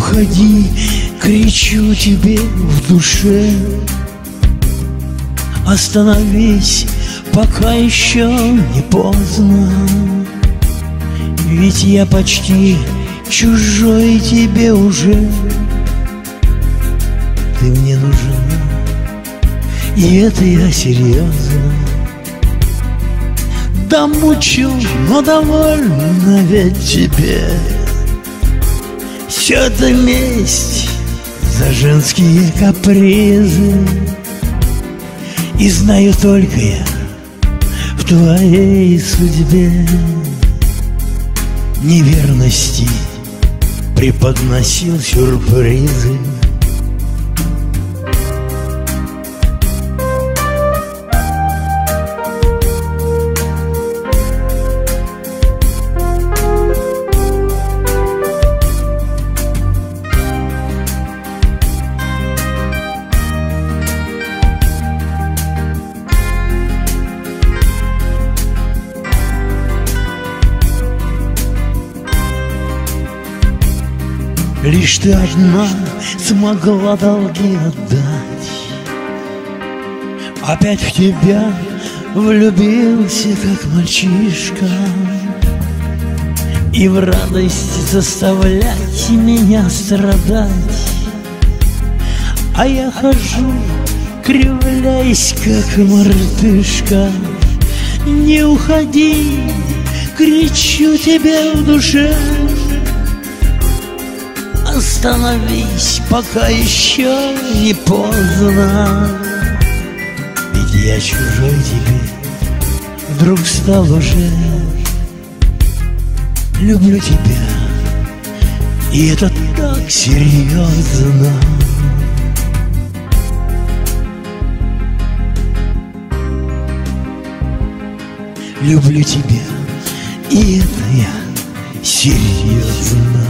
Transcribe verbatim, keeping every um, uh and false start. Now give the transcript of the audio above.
уходи, кричу тебе в душе. Остановись, пока еще не поздно, ведь я почти чужой тебе уже. Ты мне нужна, и это я серьезно. Да мучу, но довольно ведь тебе. Все это месть за женские капризы, и знаю только я в твоей судьбе неверности преподносил сюрпризы. Лишь ты одна смогла долги отдать. Опять в тебя влюбился, как мальчишка, и в радость заставлять меня страдать. А я хожу, кривляясь, как мартышка. Не уходи, кричу тебе в душе. Остановись, пока еще не поздно, ведь я чужой тебе вдруг стал уже. Люблю тебя, и это так серьезно. Люблю тебя, и это я серьезно.